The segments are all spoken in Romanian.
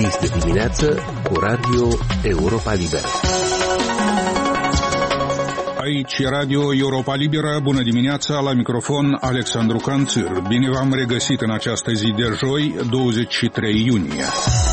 este dimineață cu Radio Europa Liberă. Aici Radio Europa Liberă, bună dimineața, la microfon Alexandru Canțir. Bine v-am regăsit în această zi de joi, 23 iunie.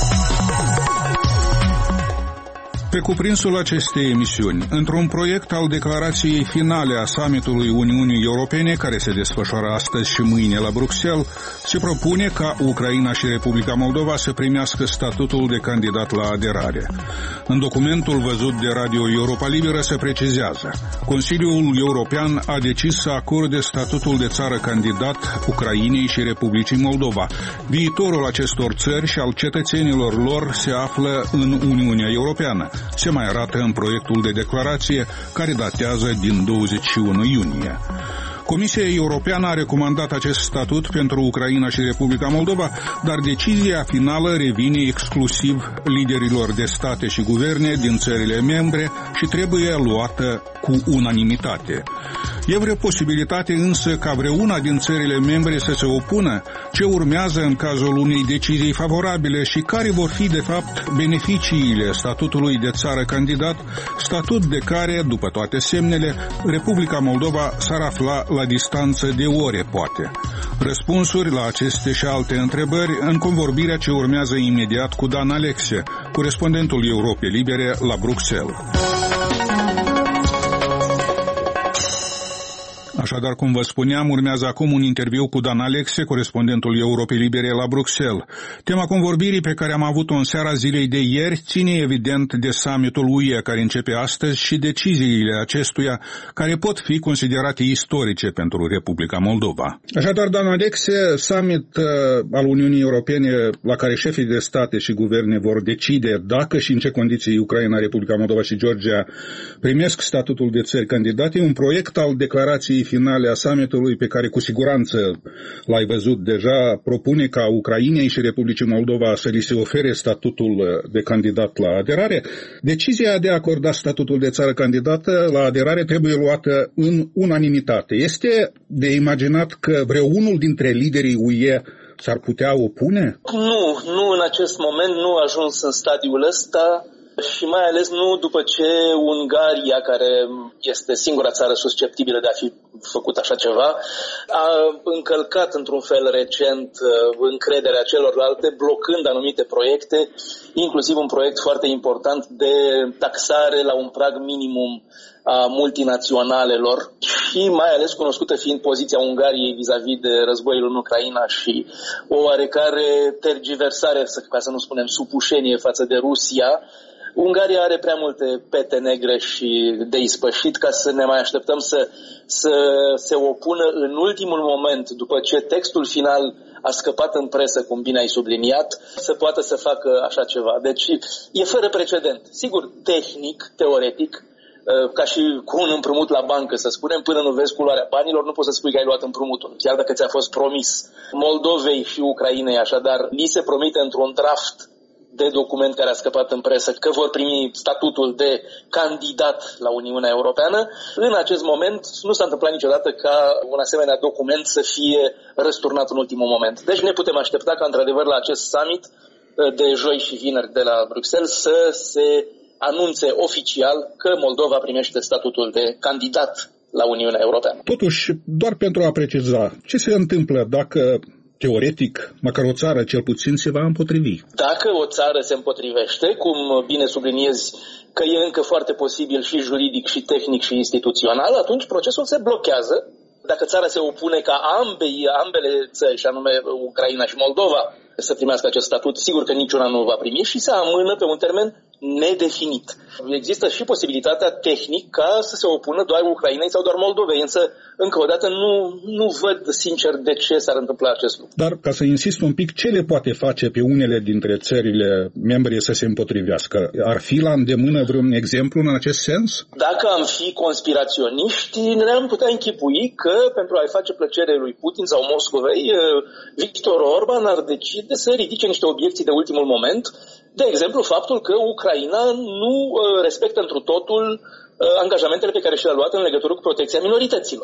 Pe cuprinsul acestei emisiuni, într-un proiect al declarației finale a summitului Uniunii Europene, care se desfășoară astăzi și mâine la Bruxelles, se propune ca Ucraina și Republica Moldova să primească statutul de candidat la aderare. În documentul văzut de Radio Europa Liberă se precizează: Consiliul European a decis să acorde statutul de țară candidat Ucrainei și Republicii Moldova. Viitorul acestor țări și al cetățenilor lor se află în Uniunea Europeană. Se mai arată în proiectul de declarație care datează din 21 iunie. Comisia Europeană a recomandat acest statut pentru Ucraina și Republica Moldova, dar decizia finală revine exclusiv liderilor de state și guverne din țările membre și trebuie luată cu unanimitate. E vreo posibilitate însă ca vreuna din țările membre să se opună? Ce urmează în cazul unei decizii favorabile și care vor fi de fapt beneficiile statutului de țară candidat, statut de care, după toate semnele, Republica Moldova s-ar afla la distanță de ore, poate? Răspunsuri la aceste și alte întrebări în convorbirea ce urmează imediat cu Dan Alexe, corespondentul Europei Libere la Bruxelles. Așadar, cum vă spuneam, urmează acum un interviu cu Dan Alexe, corespondentul Europei Libere la Bruxelles. Tema convorbirii pe care am avut-o în seara zilei de ieri ține evident de summitul UE care începe astăzi și deciziile acestuia care pot fi considerate istorice pentru Republica Moldova. Așadar, Dan Alexe, summit al Uniunii Europene la care șefii de state și guverne vor decide dacă și în ce condiții Ucraina, Republica Moldova și Georgia primesc statutul de țări candidate, un proiect al declarației finale a summitului pe care cu siguranță l-ai văzut deja, propune ca Ucrainei și Republicii Moldova să li se ofere statutul de candidat la aderare. Decizia de a acorda statutul de țară candidată la aderare trebuie luată în unanimitate. Este de imaginat că vreunul dintre liderii UE s-ar putea opune? Nu în acest moment, nu a ajuns în stadiul ăsta. Și mai ales nu după ce Ungaria, care este singura țară susceptibilă de a fi făcut așa ceva, a încălcat într-un fel recent încrederea celorlalte, blocând anumite proiecte, inclusiv un proiect foarte important de taxare la un prag minimum a multinaționalelor și mai ales cunoscută fiind poziția Ungariei vis-a-vis de războiul în Ucraina și o oarecare tergiversare, ca să nu spunem supușenie față de Rusia. Ungaria are prea multe pete negre și de ispășit ca să ne mai așteptăm să se opună în ultimul moment, după ce textul final a scăpat în presă, cum bine ai subliniat, să poată să facă așa ceva. Deci e fără precedent. Sigur, tehnic, teoretic, ca și cu un împrumut la bancă, să spunem, până nu vezi culoarea banilor, nu poți să spui că ai luat împrumutul, chiar dacă ți-a fost promis. Moldovei și Ucrainei, așadar, li se promite într-un draft de document care a scăpat în presă că vor primi statutul de candidat la Uniunea Europeană. În acest moment nu s-a întâmplat niciodată ca un asemenea document să fie răsturnat în ultimul moment. Deci ne putem aștepta ca într-adevăr la acest summit de joi și vineri de la Bruxelles să se anunțe oficial că Moldova primește statutul de candidat la Uniunea Europeană. Totuși, doar pentru a preciza, ce se întâmplă dacă teoretic, măcar o țară cel puțin se va împotrivi? Dacă o țară se împotrivește, cum bine subliniezi că e încă foarte posibil și juridic și tehnic și instituțional, atunci procesul se blochează. Dacă țara se opune ca ambele țări, și anume Ucraina și Moldova, să primească acest statut, sigur că niciuna nu va primi și se amână pe un termen nedefinit. Există și posibilitatea tehnic ca să se opună doar Ucrainei sau doar Moldovei, însă încă o dată nu văd sincer de ce s-ar întâmpla acest lucru. Dar ca să insist un pic, ce le poate face pe unele dintre țările membre să se împotrivească? Ar fi la îndemână vreun exemplu în acest sens? Dacă am fi conspiraționiști, ne-am putea închipui că pentru a-i face plăcere lui Putin sau Moscovei, Victor Orban ar decide să ridice niște obiecții de ultimul moment. De exemplu, faptul că Ucraina nu respectă întru totul angajamentele pe care și le-a luat în legătură cu protecția minorităților.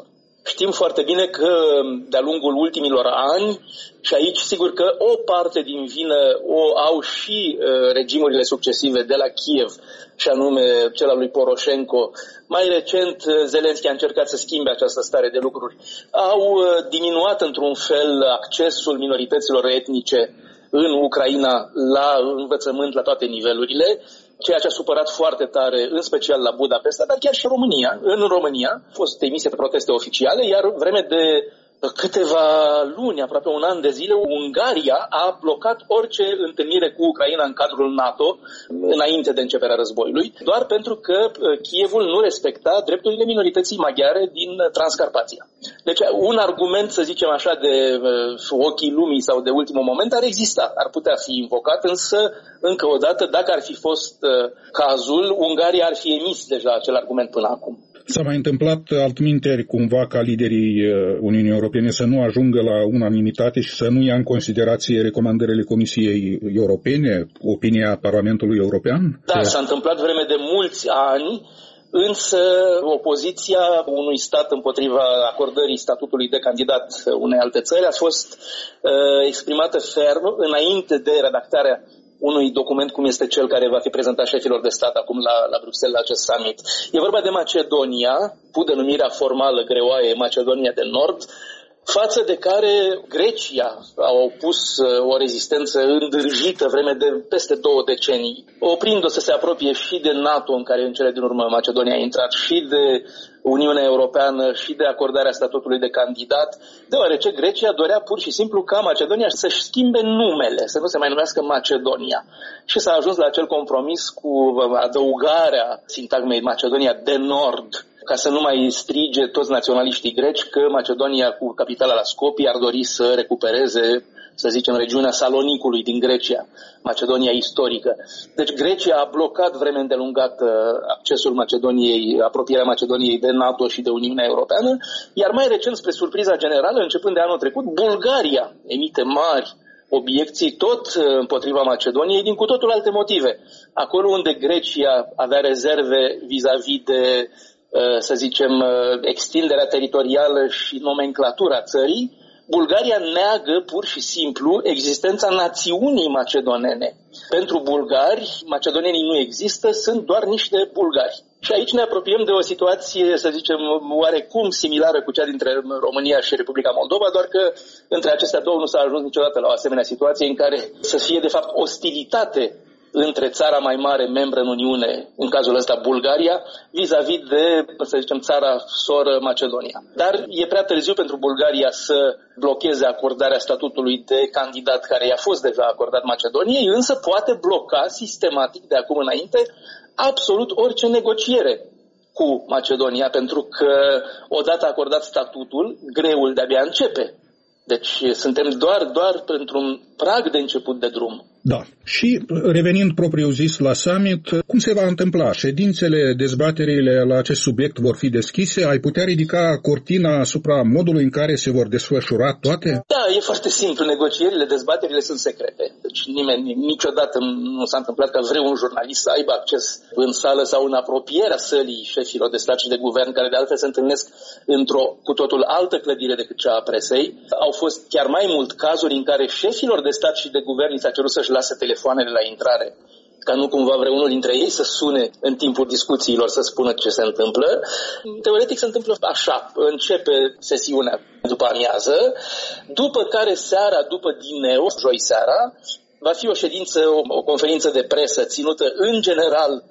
Știm foarte bine că de-a lungul ultimilor ani, și aici sigur că o parte din vină o au și regimurile succesive de la Kiev, și anume cel al lui Poroșenko. Mai recent, Zelenski a încercat să schimbe această stare de lucruri. Au diminuat într-un fel accesul minorităților etnice în Ucraina la învățământ la toate nivelurile, ceea ce a supărat foarte tare, în special la Budapesta, dar chiar și România. În România au fost emise proteste oficiale, iar vreme de câteva luni, aproape un an de zile, Ungaria a blocat orice întâlnire cu Ucraina în cadrul NATO, înainte de începerea războiului, doar pentru că Kievul nu respecta drepturile minorității maghiare din Transcarpația. Deci un argument, să zicem așa, de ochii lumii sau de ultimul moment ar exista, ar putea fi invocat, însă, încă o dată, dacă ar fi fost cazul, Ungaria ar fi emis deja acel argument până acum. S-a mai întâmplat altminteri cumva ca liderii Uniunii Europene să nu ajungă la unanimitate și să nu ia în considerație recomandările Comisiei Europene, opinia Parlamentului European? Da, s-a întâmplat vreme de mulți ani, însă opoziția unui stat împotriva acordării statutului de candidat unei alte țări a fost exprimată ferm înainte de redactarea unui document cum este cel care va fi prezentat șefilor de stat acum la Bruxelles la acest summit. E vorba de Macedonia, cu denumirea formală greoaie Macedonia de Nord, față de care Grecia a opus o rezistență îndârjită vreme de peste 2 decenii, oprindu-o să se apropie și de NATO, în care în cele din urmă Macedonia a intrat, și de Uniunea Europeană și de acordarea statutului de candidat, deoarece Grecia dorea pur și simplu ca Macedonia să-și schimbe numele, să nu se mai numească Macedonia. Și s-a ajuns la acel compromis cu adăugarea sintagmei Macedonia de Nord, ca să nu mai strige toți naționaliștii greci că Macedonia, cu capitala la Skopje, ar dori să recupereze, să zicem, regiunea Salonicului din Grecia, Macedonia istorică. Deci Grecia a blocat vreme îndelungată accesul Macedoniei, apropierea Macedoniei de NATO și de Uniunea Europeană, iar mai recent, spre surpriza generală, începând de anul trecut, Bulgaria emite mari obiecții tot împotriva Macedoniei din cu totul alte motive. Acolo unde Grecia avea rezerve vis-a-vis de, să zicem, extinderea teritorială și nomenclatura țării, Bulgaria neagă pur și simplu existența națiunii macedonene. Pentru bulgari, macedonienii nu există, sunt doar niște bulgari. Și aici ne apropiem de o situație, să zicem, oarecum similară cu cea dintre România și Republica Moldova, doar că între acestea două nu s-a ajuns niciodată la o asemenea situație în care să fie, de fapt, ostilitate între țara mai mare membră în Uniune, în cazul ăsta Bulgaria, vis-a-vis de, să zicem, țara soră Macedonia. Dar e prea târziu pentru Bulgaria să blocheze acordarea statutului de candidat care i-a fost deja acordat Macedoniei, însă poate bloca sistematic de acum înainte absolut orice negociere cu Macedonia, pentru că odată acordat statutul, greul de-abia începe. Deci suntem doar pentru un prag de început de drum. Da. Și revenind propriu-zis la summit, cum se va întâmpla? Ședințele, dezbaterile la acest subiect vor fi deschise? Ai putea ridica cortina asupra modului în care se vor desfășura toate? Da, e foarte simplu. Negocierile, dezbaterile sunt secrete. Deci nimeni, niciodată nu s-a întâmplat ca vreun jurnalist să aibă acces în sală sau în apropierea sălii șefilor de stat și de guvern, care de altfel se întâlnesc într-o cu totul altă clădire decât cea a presei. Au fost chiar mai mult cazuri în care șefilor de stat și de guvern s-a cerut să-și lasă telefoanele la intrare, ca nu cumva vreunul dintre ei să sune în timpul discuțiilor să spună ce se întâmplă. Teoretic se întâmplă așa, începe sesiunea după amiază, după care seara, după dineu, joi seara, va fi o ședință, o conferință de presă ținută în general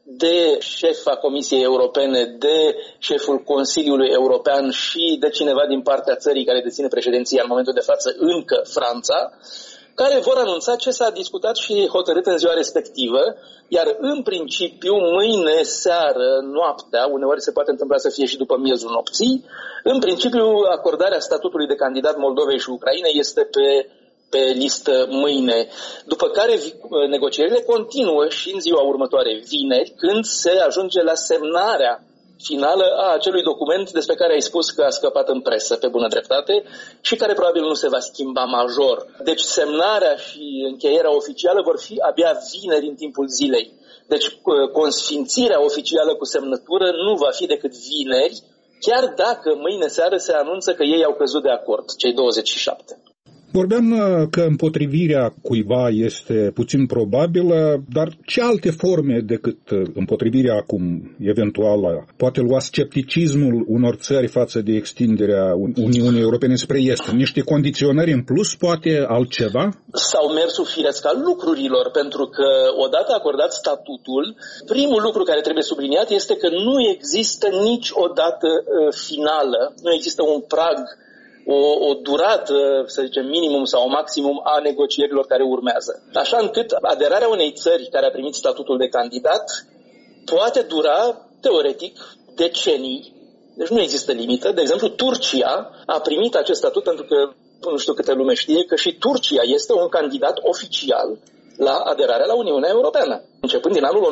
de șefa Comisiei Europene, de șeful Consiliului European și de cineva din partea țării care deține președinția în momentul de față, încă Franța, care vor anunța ce s-a discutat și hotărât în ziua respectivă, iar în principiu mâine seară, noaptea, uneori se poate întâmpla să fie și după miezul nopții, în principiu acordarea statutului de candidat Moldovei și Ucrainei este pe listă mâine, după care negocierile continuă și în ziua următoare, vineri, când se ajunge la semnarea finală a acelui document despre care ai spus că a scăpat în presă pe bună dreptate și care probabil nu se va schimba major. Deci semnarea și încheierea oficială vor fi abia vineri în timpul zilei. Deci consfințirea oficială cu semnătură nu va fi decât vineri, chiar dacă mâine seară se anunță că ei au căzut de acord, cei 27. Vorbeam că împotrivirea cuiva este puțin probabilă, dar ce alte forme decât împotrivirea acum eventuală poate lua scepticismul unor țări față de extinderea Uniunii Europene spre Est? Niște condiționări în plus, poate altceva? Sau mersul firesc al lucrurilor, pentru că odată acordat statutul, primul lucru care trebuie subliniat este că nu există niciodată finală, nu există un prag, o durată, să zicem, minimum sau maximum a negocierilor care urmează. Așa încât aderarea unei țări care a primit statutul de candidat poate dura, teoretic, decenii. Deci nu există limită. De exemplu, Turcia a primit acest statut pentru că, nu știu câte lume știe, că și Turcia este un candidat oficial la aderarea la Uniunea Europeană. Începând din anul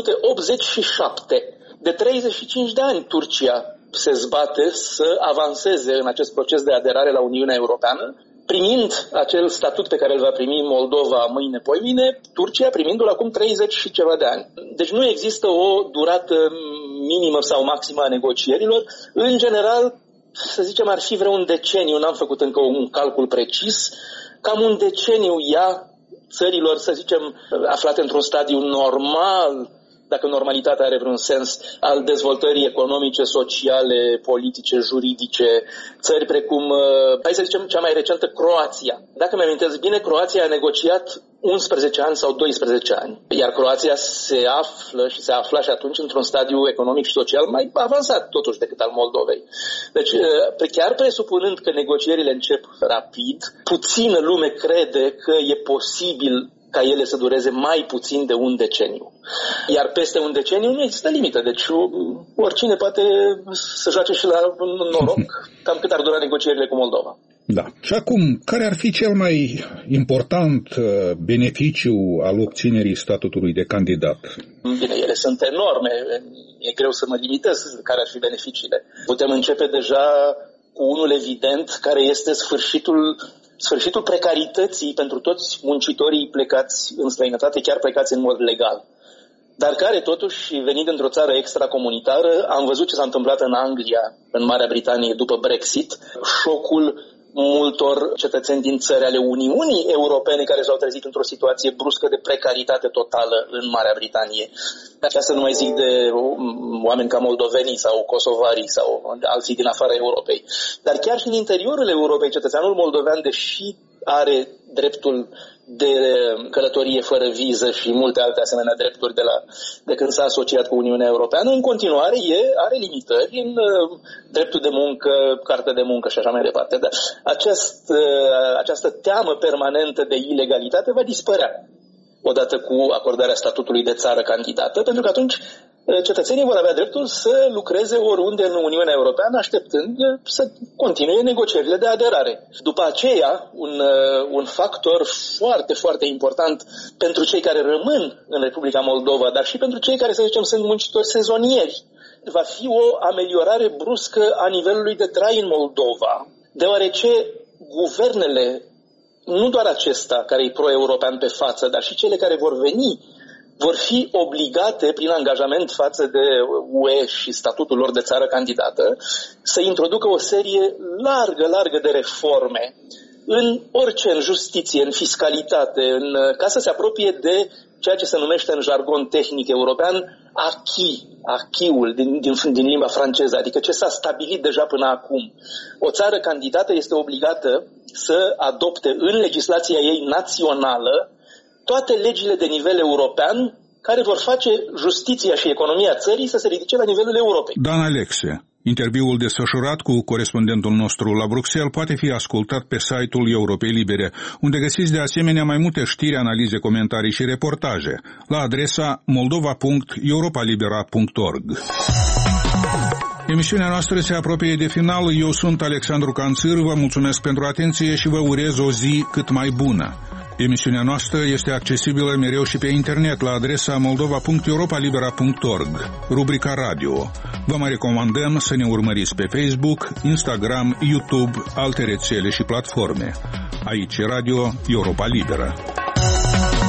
1987. De 35 de ani Turcia se zbate să avanseze în acest proces de aderare la Uniunea Europeană, primind acel statut pe care îl va primi Moldova mâine, poimine, Turcia primindu-l acum 30 și ceva de ani. Deci nu există o durată minimă sau maximă a negocierilor. În general, să zicem, ar fi vreun deceniu, n-am făcut încă un calcul precis, cam un deceniu ia țărilor, să zicem, aflate într-un stadiu normal, dacă normalitatea are vreun sens, al dezvoltării economice, sociale, politice, juridice, țări precum, hai să zicem, cea mai recentă, Croația. Dacă mi-amintesc bine, Croația a negociat 11 ani sau 12 ani, iar Croația se afla și atunci într-un stadiu economic și social mai avansat totuși decât al Moldovei. Deci, chiar presupunând că negocierile încep rapid, puțină lume crede că e posibil ca ele să dureze mai puțin de un deceniu. Iar peste un deceniu nu există limită, deci oricine poate să joace și la noroc cam cât ar dura negocierile cu Moldova. Da. Și acum, care ar fi cel mai important beneficiu al obținerii statutului de candidat? Bine, ele sunt enorme, e greu să mă limitez care ar fi beneficiile. Putem începe deja cu unul evident, care este sfârșitul precarității pentru toți muncitorii plecați în străinătate, chiar plecați în mod legal. Dar care totuși, venind într-o țară extracomunitară, am văzut ce s-a întâmplat în Anglia, în Marea Britanie după Brexit, șocul multor cetățeni din țări ale Uniunii Europene care s-au trezit într-o situație bruscă de precaritate totală în Marea Britanie. Ca să nu mai zic de oameni ca moldovenii sau kosovarii sau alții din afara Europei. Dar chiar și în interiorul Europei, cetățeanul moldovean, deși are dreptul de călătorie fără viză și multe alte asemenea drepturi de când s-a asociat cu Uniunea Europeană, în continuare are limitări în dreptul de muncă, carte de muncă și așa mai departe. Dar această teamă permanentă de ilegalitate va dispărea odată cu acordarea statutului de țară candidată, pentru că atunci cetățenii vor avea dreptul să lucreze oriunde în Uniunea Europeană, așteptând să continue negocierile de aderare. După aceea, un factor foarte, foarte important pentru cei care rămân în Republica Moldova, dar și pentru cei care, să zicem, sunt muncitori sezonieri, va fi o ameliorare bruscă a nivelului de trai în Moldova, deoarece guvernele, nu doar acesta care e pro-european pe față, dar și cele care vor veni, vor fi obligate, prin angajament față de UE și statutul lor de țară candidată, să introducă o serie largă de reforme în orice, în justiție, în fiscalitate, ca să se apropie de ceea ce se numește în jargon tehnic european acquis-ul din limba franceză, adică ce s-a stabilit deja până acum. O țară candidată este obligată să adopte în legislația ei națională toate legile de nivel european care vor face justiția și economia țării să se ridice la nivelul Europei. Dan Alexe, interviul desfășurat cu corespondentul nostru la Bruxelles poate fi ascultat pe site-ul Europei Libere, unde găsiți de asemenea mai multe știri, analize, comentarii și reportaje, la adresa moldova.europalibera.org. Emisiunea noastră se apropie de final. Eu sunt Alexandru Canțir, vă mulțumesc pentru atenție și vă urez o zi cât mai bună. Emisiunea noastră este accesibilă mereu și pe internet la adresa moldova.europalibera.org, rubrica radio. Vă mai recomandăm să ne urmăriți pe Facebook, Instagram, YouTube, alte rețele și platforme. Aici Radio Europa Liberă.